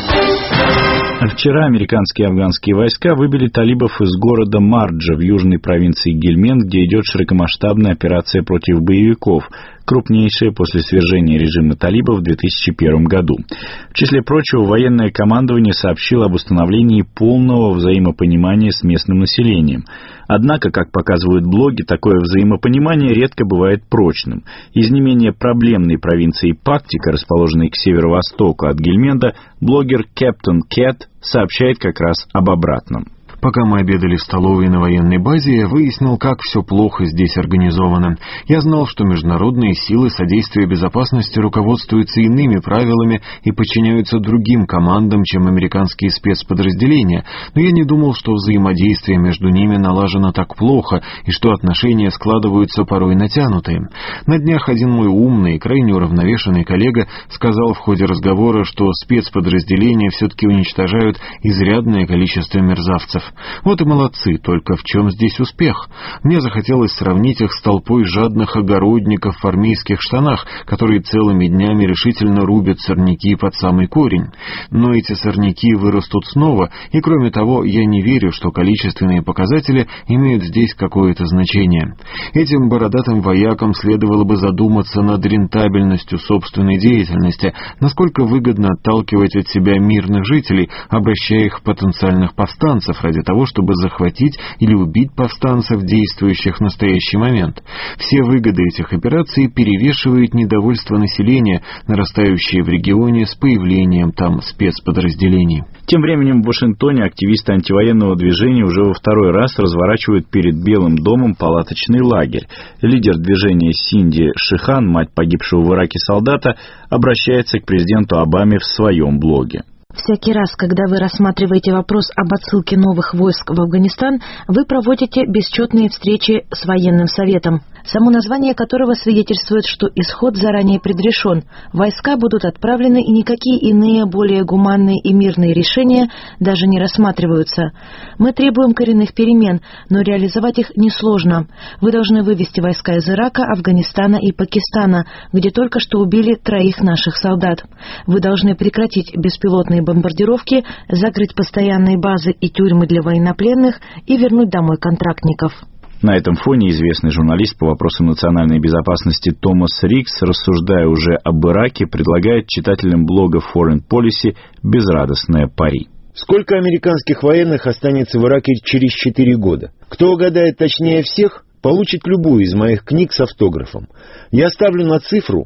Вчера американские и афганские войска выбили талибов из города Марджа в южной провинции Гельманд, где идет широкомасштабная операция против боевиков, крупнейшая после свержения режима талибов в 2001 году. В числе прочего, военное командование сообщило об установлении полного взаимопонимания с местным населением. Однако, как показывают блоги, такое взаимопонимание редко бывает прочным. Из не менее проблемной провинции Пактика, расположенной к северо-востоку от Гельменда, блогер Captain Cat сообщает как раз об обратном. Пока мы обедали в столовой на военной базе, я выяснил, как все плохо здесь организовано. Я знал, что международные силы содействия безопасности руководствуются иными правилами и подчиняются другим командам, чем американские спецподразделения, но я не думал, что взаимодействие между ними налажено так плохо и что отношения складываются порой натянутые. На днях один мой умный и крайне уравновешенный коллега сказал в ходе разговора, что спецподразделения все-таки уничтожают изрядное количество мерзавцев. Вот и молодцы, только в чем здесь успех? Мне захотелось сравнить их с толпой жадных огородников в армейских штанах, которые целыми днями решительно рубят сорняки под самый корень. Но эти сорняки вырастут снова, и кроме того, я не верю, что количественные показатели имеют здесь какое-то значение. Этим бородатым воякам следовало бы задуматься над рентабельностью собственной деятельности, насколько выгодно отталкивать от себя мирных жителей, обращая их в потенциальных повстанцев ради того, чтобы захватить или убить повстанцев, действующих в настоящий момент. Все выгоды этих операций перевешивают недовольство населения, нарастающее в регионе с появлением там спецподразделений. Тем временем в Вашингтоне активисты антивоенного движения уже во второй раз разворачивают перед Белым домом палаточный лагерь. Лидер движения Синди Шихан, мать погибшего в Ираке солдата, обращается к президенту Обаме в своем блоге. Всякий раз, когда вы рассматриваете вопрос об отсылке новых войск в Афганистан, вы проводите бесчетные встречи с военным советом, само название которого свидетельствует, что исход заранее предрешен. Войска будут отправлены, и никакие иные, более гуманные и мирные решения даже не рассматриваются. Мы требуем коренных перемен, но реализовать их несложно. Вы должны вывести войска из Ирака, Афганистана и Пакистана, где только что убили 3 наших солдат. Вы должны прекратить беспилотные бомбардировки, закрыть постоянные базы и тюрьмы для военнопленных и вернуть домой контрактников. На этом фоне известный журналист по вопросам национальной безопасности Томас Рикс, рассуждая уже об Ираке, предлагает читателям блога Foreign Policy безрадостное пари. Сколько американских военных останется в Ираке через 4 года? Кто угадает точнее всех, получит любую из моих книг с автографом. Я ставлю на цифру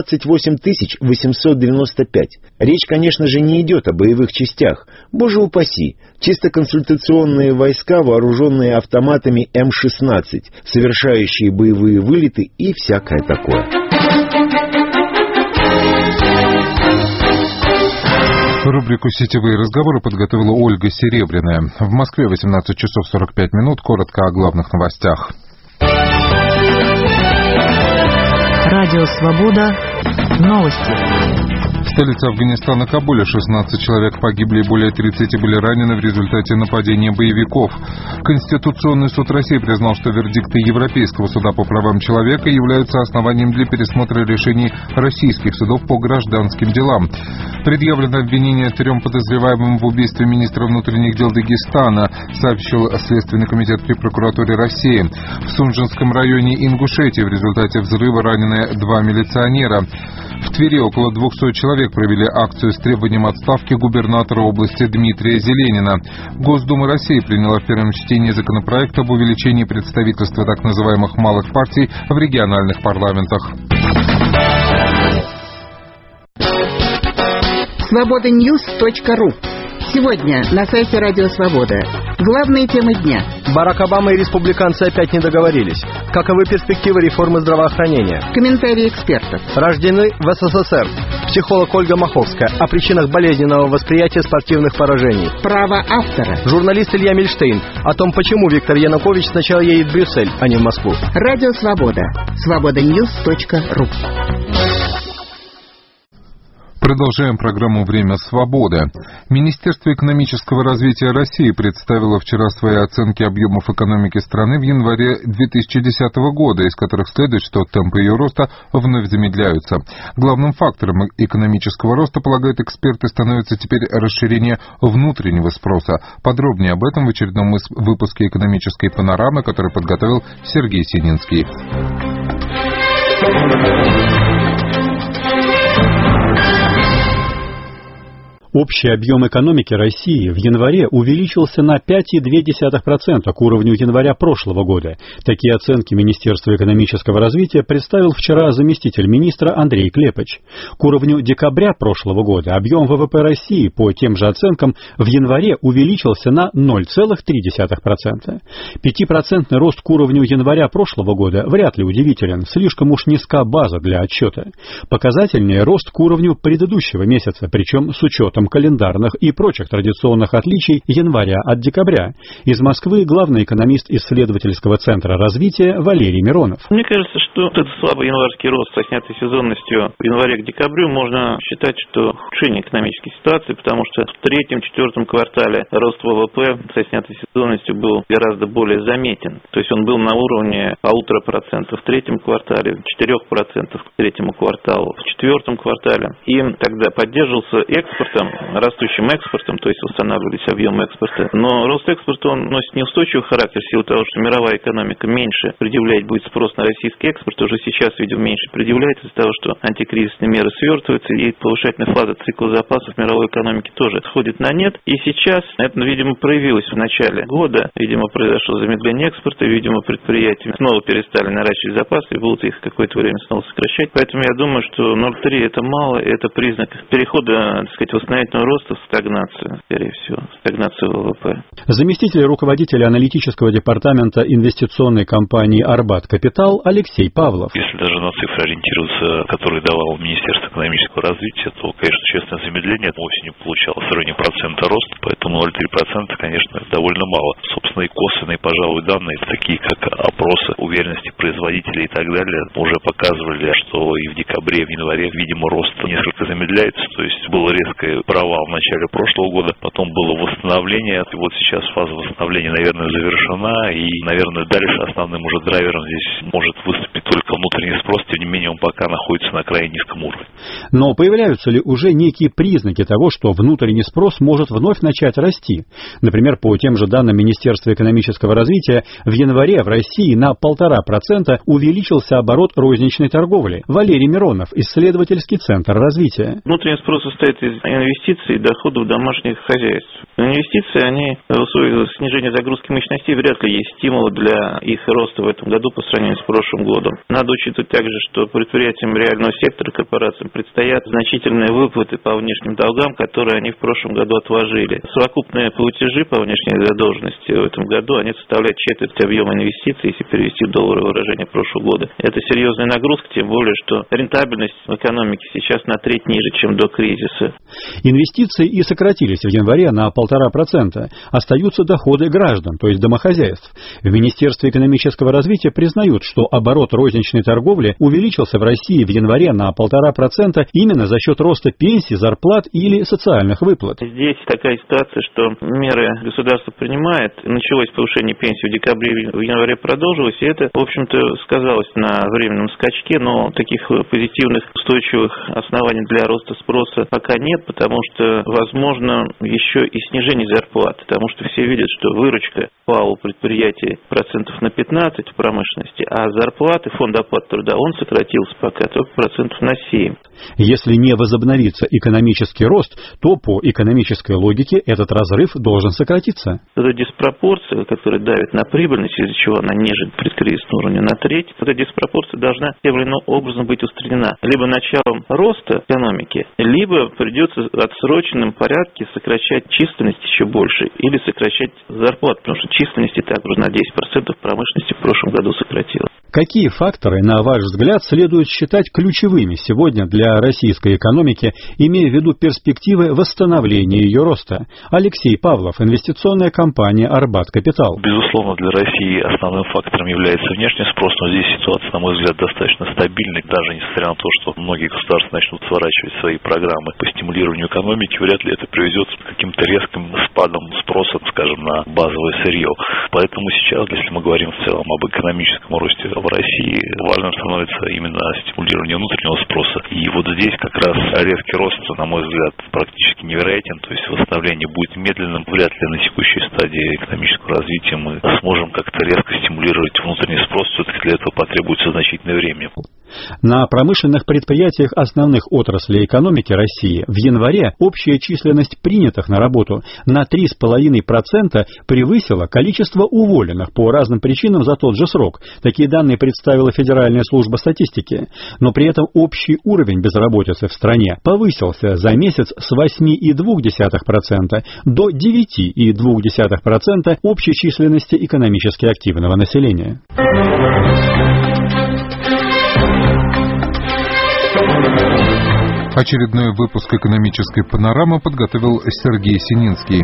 28 895. Речь, конечно же, не идет о боевых частях. Боже упаси, чисто консультационные войска, вооруженные автоматами М-16, совершающие боевые вылеты и всякое такое. Рубрику «Сетевые разговоры» подготовила Ольга Серебряная. В Москве 18 часов 45 минут. Коротко о главных новостях. Радио «Свобода». Новости. столице Афганистана Кабуле 16 человек погибли и более 30 были ранены в результате нападения боевиков. Конституционный суд России признал, что вердикты Европейского суда по правам человека являются основанием для пересмотра решений российских судов по гражданским делам. Предъявлено обвинение 3 подозреваемым в убийстве министра внутренних дел Дагестана, сообщил Следственный комитет при прокуратуре России. В Сунжинском районе Ингушетии в результате взрыва ранены 2 милиционера. В Твери около 200 человек провели акцию с требованием отставки губернатора области Дмитрия Зеленина. Госдума России приняла в первом чтении законопроект об увеличении представительства так называемых малых партий в региональных парламентах. Свобода-Ньюс.ру. Сегодня на сайте Радио Свобода. Главные темы дня. Барак Обама и республиканцы опять не договорились. Каковы перспективы реформы здравоохранения? Комментарии экспертов. Рождены в СССР. Психолог Ольга Маховская о причинах болезненного восприятия спортивных поражений. Право автора. Журналист Илья Мильштейн о том, почему Виктор Янукович сначала едет в Брюссель, а не в Москву. Радио Свобода. Свобода-Ньюс.ру. Продолжаем программу «Время свободы». Министерство экономического развития России представило вчера свои оценки объемов экономики страны в январе 2010 года, из которых следует, что темпы ее роста вновь замедляются. Главным фактором экономического роста, полагают эксперты, становится теперь расширение внутреннего спроса. Подробнее об этом в очередном выпуске «Экономической панорамы», который подготовил Сергей Сининский. Общий объем экономики России в январе увеличился на 5,2% к уровню января прошлого года. Такие оценки Министерства экономического развития представил вчера заместитель министра Андрей Клепыч. К уровню декабря прошлого года объем ВВП России по тем же оценкам в январе увеличился на 0,3%. 5% рост к уровню января прошлого года вряд ли удивителен, слишком уж низка база для отчета. Показательнее рост к уровню предыдущего месяца, причем с учетом календарных и прочих традиционных отличий января от декабря. Из Москвы главный экономист исследовательского центра развития Валерий Миронов. Мне кажется, что этот слабый январский рост со снятой сезонностью в январе к декабрю можно считать, что ухудшение экономической ситуации, потому что в третьем-четвертом квартале рост ВВП со снятой сезонностью был гораздо более заметен. То есть он был на уровне 1,5% в третьем квартале, 4% к третьему кварталу, в четвертом квартале. И тогда поддерживался экспортом, растущим экспортом, то есть восстанавливались объемы экспорта. Но рост экспорта, он носит неустойчивый характер в силу того, что мировая экономика меньше предъявлять будет спрос на российский экспорт. Уже сейчас, видимо, меньше предъявляется из-за того, что антикризисные меры свертываются, и повышательная фаза цикла запасов мировой экономики тоже сходит на нет. И сейчас это, видимо, проявилось в начале года. Видимо, произошло замедление экспорта, видимо, предприятия снова перестали наращивать запасы и будут их какое-то время снова сокращать. Поэтому я думаю, что 0,3 это мало, это признак перехода, так сказать, восстановительного роста в стагнацию, скорее всего, стагнацию ВВП. Заместитель руководителя аналитического департамента инвестиционной компании «Арбат Капитал» Алексей Павлов. Если даже на цифры ориентироваться, которые давало Министерство экономического развития, то, конечно, честное замедление вовсе не получалось в районе процента роста, поэтому 0,3%, конечно, довольно мало. Собственно, и косвенные, пожалуй, данные, такие как опросы уверенности производителей и так далее, уже показывали, что и в декабре, и в январе, видимо, рост несколько замедляется, то есть было резкое провал в начале прошлого года, потом было восстановление, и вот сейчас фаза восстановления, наверное, завершена, и, наверное, дальше основным уже драйвером здесь может выступить только внутренний спрос, тем не менее он пока находится на крайне низком уровне. Но появляются ли уже некие признаки того, что внутренний спрос может вновь начать расти? Например, по тем же данным Министерства экономического развития, в январе в России на 1,5% увеличился оборот розничной торговли. Валерий Миронов, исследовательский центр развития. Внутренний спрос состоит из инвестиций и доходов домашних хозяйств. Инвестиции, они в условиях снижения загрузки мощностей вряд ли есть стимул для их роста в этом году по сравнению с прошлым годом. Надо учитывать также, что предприятиям реального сектора, корпорациям предстоят значительные выплаты по внешним долгам, которые они в прошлом году отложили. Совокупные платежи по внешней задолженности в этом году, они составляют четверть объема инвестиций, если перевести в долларовое выражение прошлого года. Это серьезная нагрузка, тем более, что рентабельность в экономике сейчас на треть ниже, чем до кризиса. Инвестиции и сократились в январе на 1,5%. Остаются доходы граждан, то есть домохозяйств. В Министерстве экономического развития признают, что оборот розничной торговли увеличился в России в январе на 1,5% именно за счет роста пенсий, зарплат или социальных выплат. Здесь такая ситуация, что меры государство принимает. Началось повышение пенсий в декабре, в январе продолжилось, и это, в общем-то, сказалось на временном скачке, но таких позитивных, устойчивых оснований для роста спроса пока нет, потому что, возможно, еще и снижение зарплат, потому что все видят, что выручка упала у предприятий процентов на 15 в промышленности, а зарплаты, фонд оплаты труда, он сократился пока только процентов на 7. Если не возобновится экономический рост, то по экономической логике этот разрыв должен сократиться. Это диспропорция, которая давит на прибыльность, из-за чего она ниже предкризисного уровня на треть, эта диспропорция должна тем или иным образом быть устранена. Либо началом роста экономики, либо придется в отсроченном порядке сокращать численность еще больше или сокращать зарплату, потому что численность и так уже на 10% промышленности в прошлом году сократилась. Какие факторы, на ваш взгляд, следует считать ключевыми сегодня для российской экономики, имея в виду перспективы восстановления ее роста? Алексей Павлов, инвестиционная компания «Арбат Капитал». Безусловно, для России основным фактором является внешний спрос, но здесь ситуация, на мой взгляд, достаточно стабильной. Даже несмотря на то, что многие государства начнут сворачивать свои программы по стимулированию экономики, вряд ли это приведет к каким-то резким спадам спроса, скажем, на базовое сырье. Поэтому сейчас, если мы говорим в целом об экономическом росте в России, важным становится именно стимулирование внутреннего спроса. И вот здесь как раз резкий рост, на мой взгляд, практически невероятен. То есть восстановление будет медленным. Вряд ли на текущей стадии экономического развития мы сможем как-то резко стимулировать внутренний спрос. Все-таки для этого потребуется значительное время. На промышленных предприятиях основных отраслей экономики России в январе общая численность принятых на работу на 3,5% превысила количество уволенных по разным причинам за тот же срок. Такие данные представила Федеральная служба статистики. Но при этом общий уровень безработицы в стране повысился за месяц с 8,2% до 9,2% общей численности экономически активного населения. Очередной выпуск «Экономической панорамы» подготовил Сергей Сининский.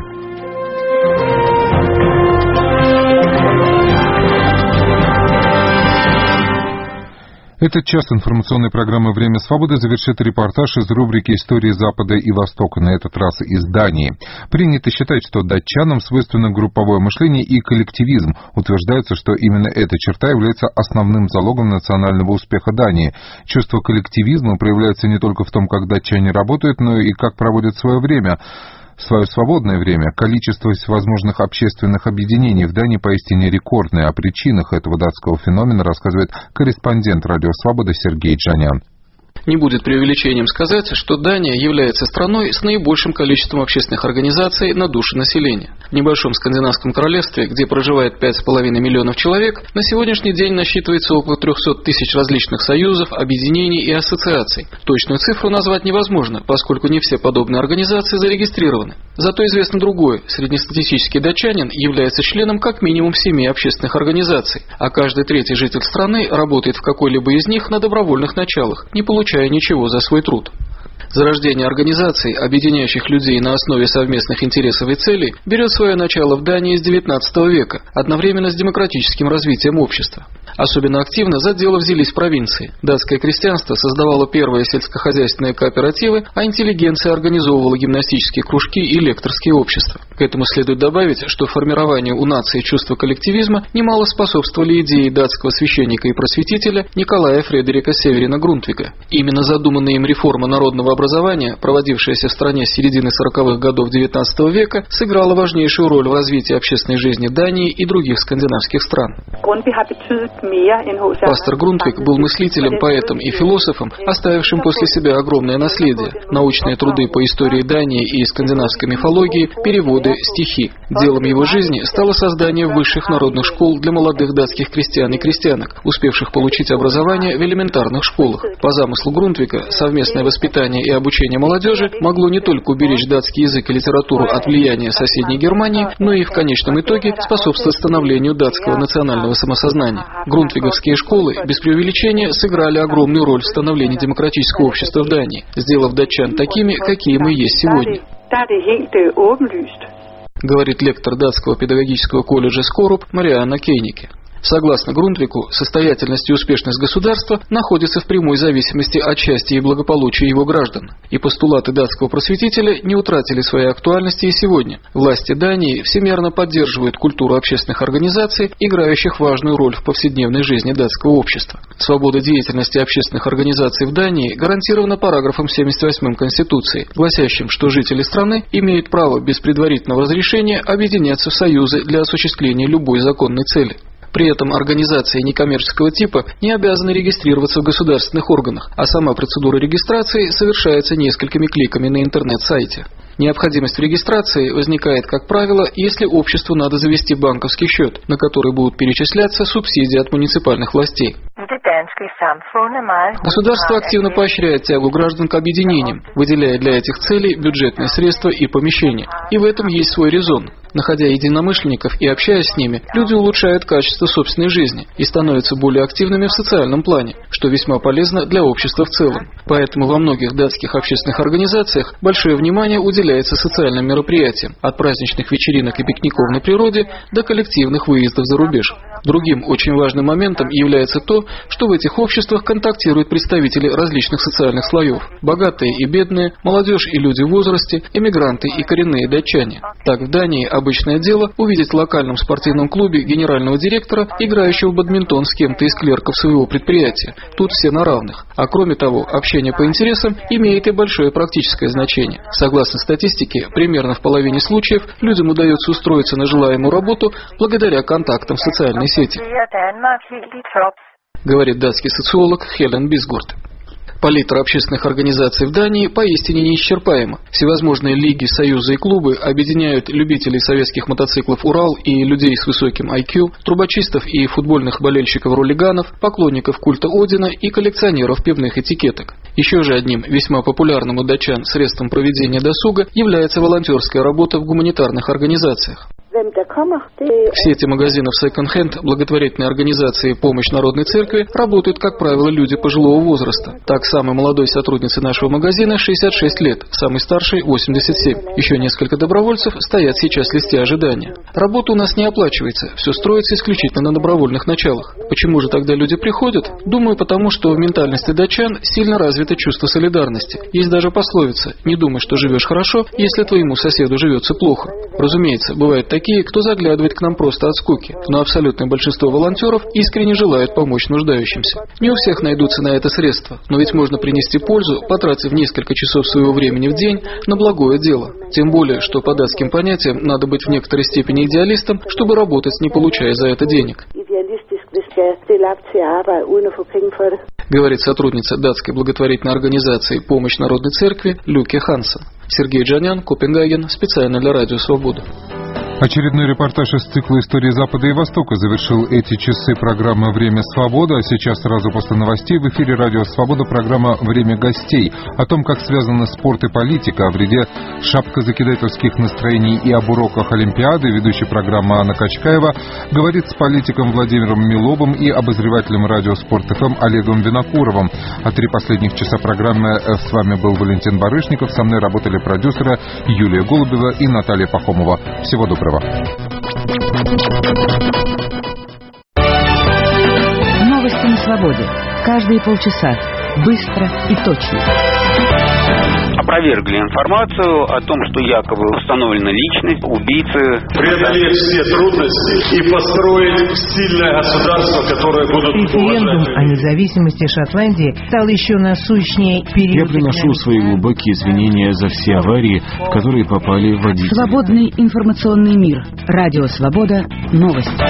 Этот час информационной программы «Время свободы» завершит репортаж из рубрики «Истории Запада и Востока», на этот раз из Дании. Принято считать, что датчанам свойственно групповое мышление и коллективизм. Утверждается, что именно эта черта является основным залогом национального успеха Дании. Чувство коллективизма проявляется не только в том, как датчане работают, но и как проводят свое время. В свое свободное время количество всевозможных общественных объединений в Дании поистине рекордное. О причинах этого датского феномена рассказывает корреспондент «Радио Свобода» Сергей Джанян. Не будет преувеличением сказать, что Дания является страной с наибольшим количеством общественных организаций на душу населения. В небольшом скандинавском королевстве, где проживает 5,5 миллионов человек, на сегодняшний день насчитывается около 300 тысяч различных союзов, объединений и ассоциаций. Точную цифру назвать невозможно, поскольку не все подобные организации зарегистрированы. Зато известно другое. Среднестатистический датчанин является членом как минимум 7 общественных организаций, а каждый третий житель страны работает в какой-либо из них на добровольных началах, не получая ничего за свой труд. Зарождение организаций, объединяющих людей на основе совместных интересов и целей, берет свое начало в Дании с XIX века, одновременно с демократическим развитием общества. Особенно активно за дело взялись провинции. Датское крестьянство создавало первые сельскохозяйственные кооперативы, а интеллигенция организовывала гимнастические кружки и лекторские общества. К этому следует добавить, что формированию у нации чувства коллективизма немало способствовали идеи датского священника и просветителя Николая Фредерика Северина Грунтвига. Именно задуманная им реформа народного образования, проводившаяся в стране с середины 40-х годов XIX века, сыграла важнейшую роль в развитии общественной жизни Дании и других скандинавских стран. Пастор Грунтвиг был мыслителем, поэтом и философом, оставившим после себя огромное наследие. Научные труды по истории Дании и скандинавской мифологии, переводы, стихи. Делом его жизни стало создание высших народных школ для молодых датских крестьян и крестьянок, успевших получить образование в элементарных школах. По замыслу Грунтвига, совместное воспитание и обучение молодежи могло не только уберечь датский язык и литературу от влияния соседней Германии, но и в конечном итоге способствовать становлению датского национального самосознания. Грунтвиговские школы, без преувеличения, сыграли огромную роль в становлении демократического общества в Дании, сделав датчан такими, какие мы есть сегодня. Говорит лектор датского педагогического колледжа Скоруп Марианна Кейнике. Согласно Грундвику, состоятельность и успешность государства находятся в прямой зависимости от счастья и благополучия его граждан. И постулаты датского просветителя не утратили своей актуальности и сегодня. Власти Дании всемерно поддерживают культуру общественных организаций, играющих важную роль в повседневной жизни датского общества. Свобода деятельности общественных организаций в Дании гарантирована параграфом 78 Конституции, гласящим, что жители страны имеют право без предварительного разрешения объединяться в союзы для осуществления любой законной цели. При этом организации некоммерческого типа не обязаны регистрироваться в государственных органах, а сама процедура регистрации совершается несколькими кликами на интернет-сайте. Необходимость в регистрации возникает, как правило, если обществу надо завести банковский счет, на который будут перечисляться субсидии от муниципальных властей. Государство активно поощряет тягу граждан к объединениям, выделяя для этих целей бюджетные средства и помещения. И в этом есть свой резон. Находя единомышленников и общаясь с ними, люди улучшают качество собственной жизни и становятся более активными в социальном плане, что весьма полезно для общества в целом. Поэтому во многих датских общественных организациях большое внимание уделяется социальным мероприятиям, от праздничных вечеринок и пикников на природе до коллективных выездов за рубеж. Другим очень важным моментом является то, что в этих обществах контактируют представители различных социальных слоев – богатые и бедные, молодежь и люди в возрасте, эмигранты и коренные датчане. Так в Дании обычное дело увидеть в локальном спортивном клубе генерального директора, играющего в бадминтон с кем-то из клерков своего предприятия. Тут все на равных. А кроме того, общение по интересам имеет и большое практическое значение. Согласно статистике, примерно в половине случаев людям удается устроиться на желаемую работу благодаря контактам в социальной сети, говорит датский социолог Хелен Бисгурт. Палитра общественных организаций в Дании поистине неисчерпаема. Всевозможные лиги, союзы и клубы объединяют любителей советских мотоциклов «Урал» и людей с высоким IQ, трубочистов и футбольных болельщиков-ролиганов, поклонников культа Одина и коллекционеров пивных этикеток. Еще же одним весьма популярным у датчан средством проведения досуга является волонтерская работа в гуманитарных организациях. В сети магазинов секонд-хенд благотворительной организации «Помощь Народной Церкви» работают, как правило, люди пожилого возраста. Так, самой молодой сотруднице нашего магазина 66 лет, самой старшей 87. Еще несколько добровольцев стоят сейчас в листе ожидания. Работа у нас не оплачивается, все строится исключительно на добровольных началах. Почему же тогда люди приходят? Думаю, потому что в ментальности датчан сильно развито чувство солидарности. Есть даже пословица «Не думай, что живешь хорошо, если твоему соседу живется плохо». Разумеется, бывают такие, кто заглядывает к нам просто от скуки, но абсолютное большинство волонтеров искренне желают помочь нуждающимся. Не у всех найдутся на это средства, но ведь можно принести пользу, потратив несколько часов своего времени в день на благое дело. Тем более, что по датским понятиям надо быть в некоторой степени идеалистом, чтобы работать, не получая за это денег, говорит сотрудница датской благотворительной организации «Помощь Народной Церкви» Люке Хансен. Сергей Джанян, Копенгаген, специально для Радио Свобода. Очередной репортаж из цикла «Истории Запада и Востока» завершил эти часы программы «Время свободы», а сейчас сразу после новостей в эфире «Радио Свобода» программа «Время гостей». О том, как связаны спорт и политика, о вреде шапкозакидательских настроений и об уроках Олимпиады, ведущая программа Анна Качкаева говорит с политиком Владимиром Миловым и обозревателем радио Спорт.ФМ Олегом Винокуровым. А 3 последних часа программы с вами был Валентин Барышников, со мной работали продюсеры Юлия Голубева и Наталья Пахомова. Всего доброго. Новости на свободе. Каждые полчаса. Быстро и точно. Опровергли информацию о том, что якобы установлена личность убийцы. Преодолеть все трудности и построить сильное государство, которое будут Референдум о независимости Шотландии стал еще насущнее период. Я приношу свои глубокие извинения за все аварии, в которые попали водители. Свободный информационный мир. Радио Свобода. Новости.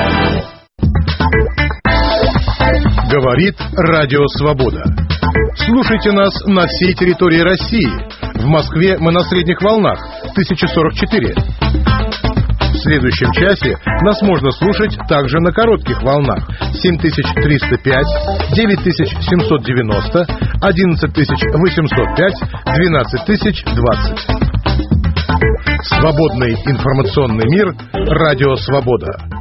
Говорит Радио Свобода. Слушайте нас на всей территории России. В Москве мы на средних волнах 1044. В следующем часе нас можно слушать также на коротких волнах 7305, 9790, 11805, 12020. Свободный информационный мир. Радио Свобода.